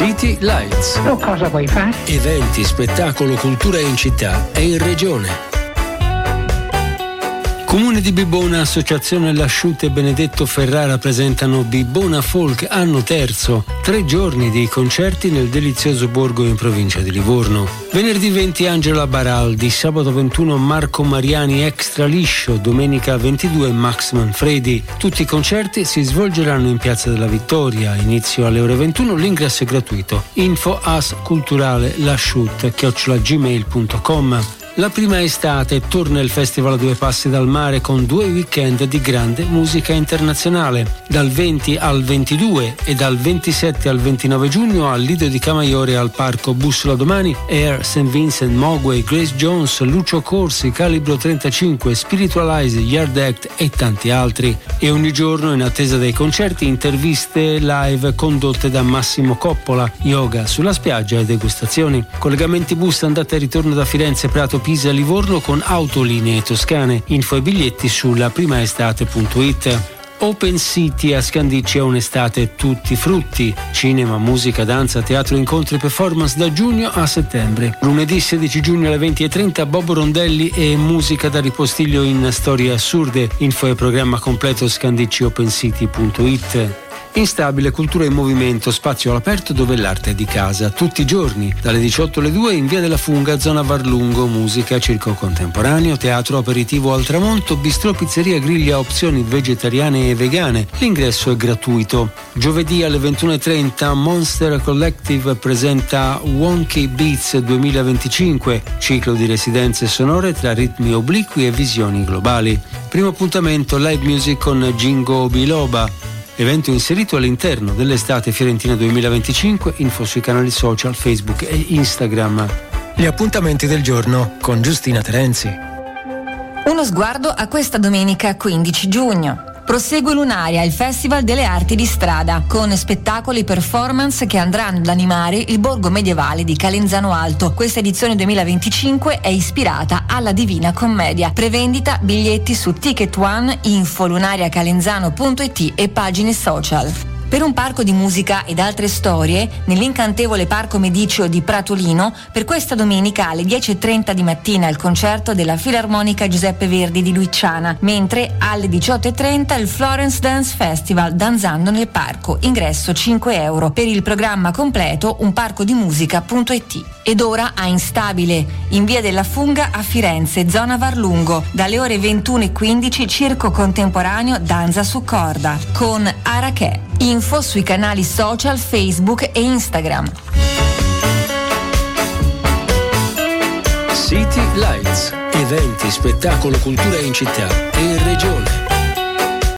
City Lights. Tu cosa vuoi fare? Eventi, spettacolo, cultura in città e in regione. Comune di Bibbona, Associazione Lasciute e Benedetto Ferrara presentano Bibbona Folk anno terzo. 3 giorni di concerti nel delizioso borgo in provincia di Livorno. Venerdì 20 Angela Baraldi, sabato 21 Marco Mariani Extra Liscio, domenica 22 Max Manfredi. Tutti i concerti si svolgeranno in Piazza della Vittoria, inizio alle ore 21, l'ingresso è gratuito. Info asculturalelasciute@gmail.com. La prima estate torna il Festival a Due Passi dal Mare con 2 weekend di grande musica internazionale. Dal 20 al 22 e dal 27 al 29 giugno al Lido di Camaiore al Parco Bussola Domani, Air, St. Vincent, Mogwai, Grace Jones, Lucio Corsi, Calibro 35, Spiritualize, Yard Act e tanti altri. E ogni giorno, in attesa dei concerti, interviste live condotte da Massimo Coppola, yoga sulla spiaggia e degustazioni. Collegamenti bus andata e ritorno da Firenze, Prato, Pisa, Livorno con Autolinee Toscane. Info e biglietti sulla primaestate.it. Open City a Scandicci è un'estate tutti frutti. Cinema, musica, danza, teatro, incontri e performance da giugno a settembre. Lunedì 16 giugno alle 20:30 Bob Rondelli e musica da ripostiglio in storie assurde. Info e programma completo scandicciopencity.it. Instabile, cultura in movimento, spazio all'aperto dove l'arte è di casa, tutti i giorni, dalle 18 alle 2 in via della Funga, zona Varlungo, musica, circo contemporaneo, teatro, aperitivo al tramonto, bistrò, pizzeria, griglia, opzioni vegetariane e vegane. L'ingresso è gratuito. Giovedì alle 21:30 Monster Collective presenta Wonky Beats 2025, ciclo di residenze sonore tra ritmi obliqui e visioni globali. Primo appuntamento live music con Jingo Biloba. Evento inserito all'interno dell'estate fiorentina 2025, info sui canali social Facebook e Instagram. Gli appuntamenti del giorno con Giustina Terenzi. Uno sguardo a questa domenica 15 giugno. Prosegue Lunaria, il Festival delle Arti di Strada, con spettacoli e performance che andranno ad animare il borgo medievale di Calenzano Alto. Questa edizione 2025 è ispirata alla Divina Commedia. Prevendita biglietti su Ticket One, info lunariacalenzano.it e pagine social. Per un parco di musica ed altre storie, nell'incantevole Parco Mediceo di Pratolino, per questa domenica alle 10:30 di mattina il concerto della Filarmonica Giuseppe Verdi di Luiciana, mentre alle 18:30 il Florence Dance Festival Danzando nel Parco, ingresso 5 euro. Per il programma completo unparcodimusica.it. Ed ora a Instabile, in via della Funga a Firenze, zona Varlungo, dalle ore 21:15 circo contemporaneo Danza su corda, con Araché. Info sui canali social Facebook e Instagram. City Lights. Eventi, spettacolo, cultura in città e in regione.